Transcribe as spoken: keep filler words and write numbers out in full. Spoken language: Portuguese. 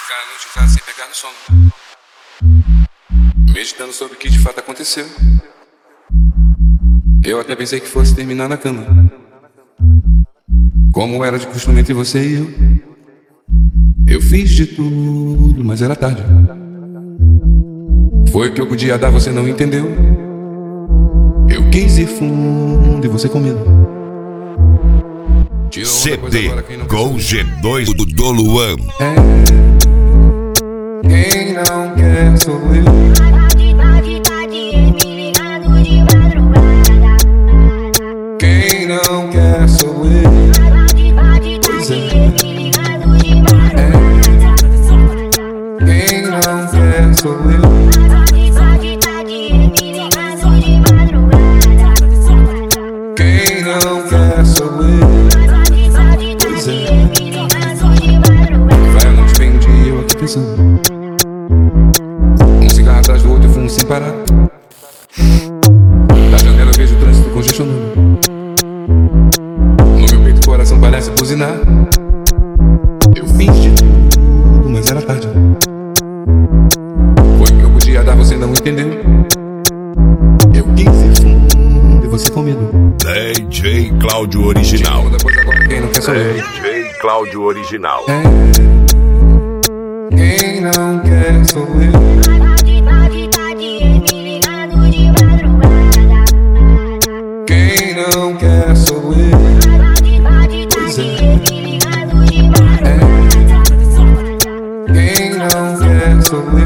ficar a noite em casa sem pegar no sono, meditando sobre o que de fato aconteceu. Eu até pensei que fosse terminar na cama, como era de costume entre você e eu. Eu fiz de tudo, mas era tarde. Foi o que eu podia dar, você não entendeu. Eu quis ir fundo e você com medo. C D Gol G dois do Doluan. É, quem não quer sou eu. Quem não quer sou eu. Pois é. É, quem não quer sou eu. Quem não quer sou eu. Pois é. Vai a noite, vem um dia eu aqui pensando. Um cigarro atrás do outro, eu fumo sem parar. Da janela eu vejo o trânsito congestionando. No meu peito o coração parece buzinar. Eu fiz de tudo, mas era tarde. Foi o que eu podia dar, você não entendeu. Eu quis ir fundo e você com medo. D J Cláudio Original. Depois agora quem não quer sou eu. D J Cláudio Original. É, quem não quer sou eu. Quem não quer sou eu. Pois é. É, quem não quer sou eu.